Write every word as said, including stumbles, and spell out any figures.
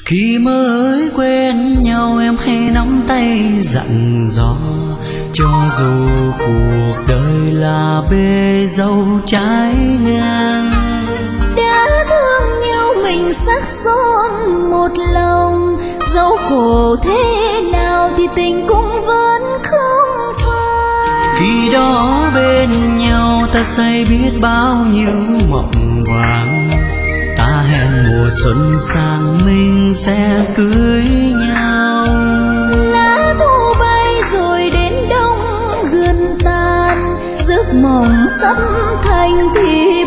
Khi mới quen nhau em hay nắm tay dặn dò, cho dù cuộc đời là bể dâu trái ngang. Đã thương nhau mình sắc son một lòng, dẫu khổ thế nào thì tình cũng vẫn không phai. Khi đó bên nhau ta say biết bao nhiêu mộng vàng, ta hẹn mùa xuân sang mình sẽ cưới nhau. Lá thu bay rồi đến đông gần tàn, giấc mộng sắp thành thì